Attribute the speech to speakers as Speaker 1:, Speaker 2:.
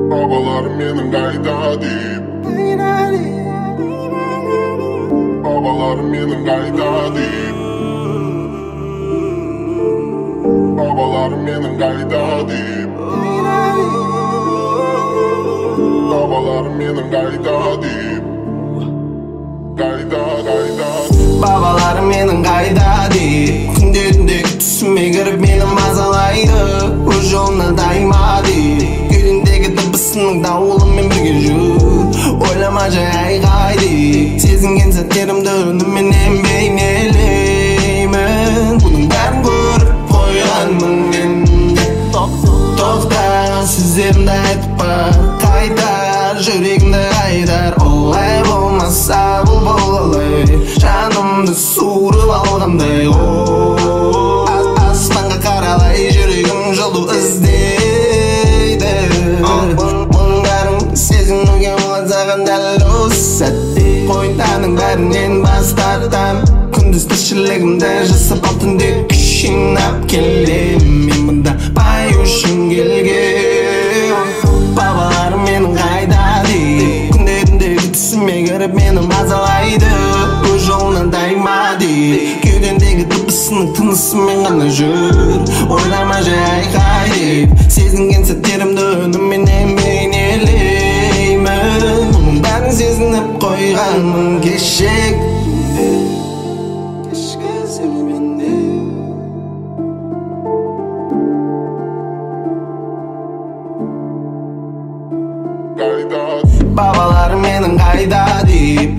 Speaker 1: Babalarım benim kayda deyip Babalarım benim kayda deyip Babalarım benim kayda deyip Babalarım benim kayda deyip Kayda
Speaker 2: Babalarım benim kayda deyip Günlerinde түсüme girip beni mazalaydı O yoluna daima deyip Gülündeki tıbbısının davulымен birge jür Oylamaca aygaydı Sezinген сәттерімді önümмен beyneleymen Bunun bәрін көріп қойғанмын мен Тоқта сөздерімді айтып бар Қайтар жүрегімді қайдар Олай болмаса бұл болғалай Жанымды суырып алғандай Аспанға қаралай жүрегім жолды іздейді Бұның бәрін сезінуге болсаған дәл осы сәтте Қойтаның бәрінен бас тартам Күндіз тіршілігімді жасап ал түнде күш жинап келем Мен мұнда бай үшін келгем Бабаларым менің қайда deyip Күндеріндегі түсіме кіріп мені мазалайды Өз жолынан дайма deyip Кеудемдегі дыбысының тынысымен ғана жүр Ойлама жай қайдеп Сезінген сәттерімді önümмен бейнелеймін Мұның бәрін сезініп қойғанмын кешек Кешкі себебінде
Speaker 1: Kayda
Speaker 2: Babalarım benim kayda deyip